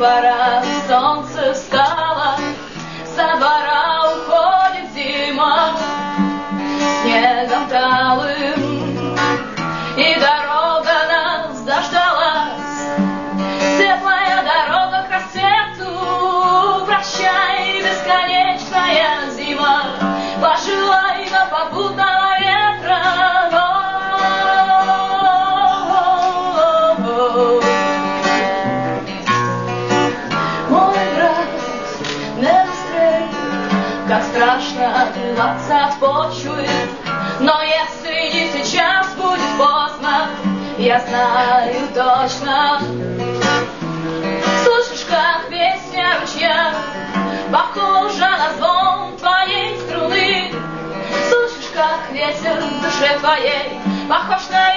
пора, солнце встало, со двора уходит зима, снегом талым, и дорога нас дождалась, светлая дорога к рассвету. Прощай, бесконечная зима, пожелай нам попутного ветра. Как страшно отрываться от почвы, но если не сейчас, будет поздно, я знаю точно. Слышишь, как песня ручья похожа на звон твоей струны? Слышишь, как ветер в душе твоей похож на